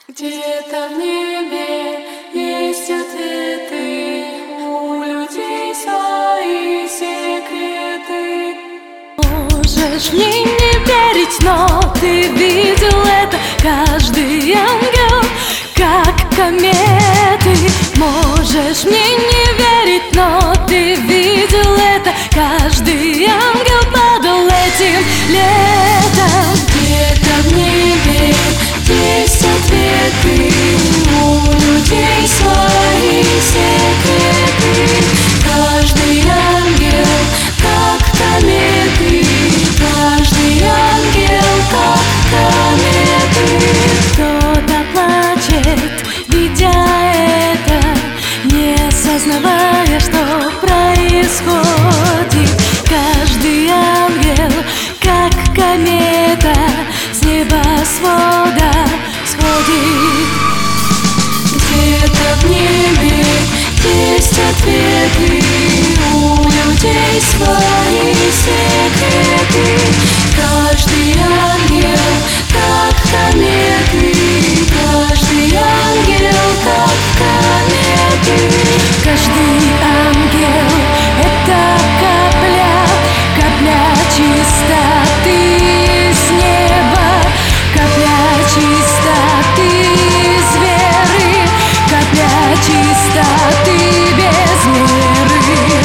Где-то в небе есть ответы, у людей свои секреты. Можешь мне не верить, но ты видел это. Каждый ангел, как кометы. Можешь мне не верить, но ты видел это. Каждый ангел падал этим летом. Где-то в небе есть ответы, у людей свои секреты. Каждый ангел, как кометы, каждый ангел, как кометы. Кто-то плачет, видя это, не сознавая, что происходит. Каждый ангел, как комета, с небосвода сходит. Где-то в небе есть ответы, у людей свои секреты. Каждый ангел, как кометы, каждый ангел, как кометы. Каждый ангел — это капля чистоты с неба, капля чистоты из веры, капля чистоты без меры.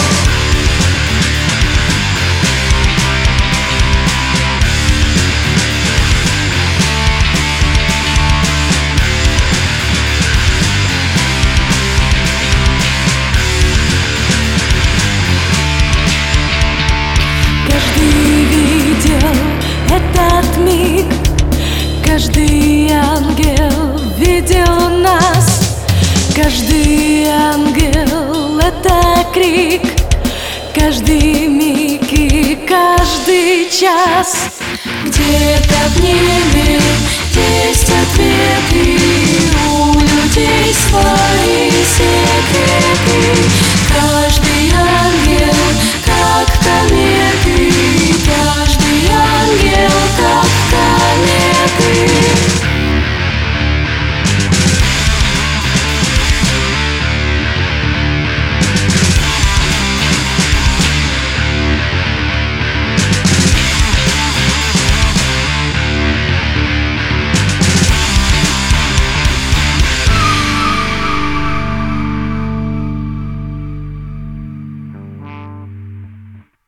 Каждый видел этот миг, каждый ангел видел нас. Каждый ангел — это крик, каждый миг и каждый час. Где-то в небе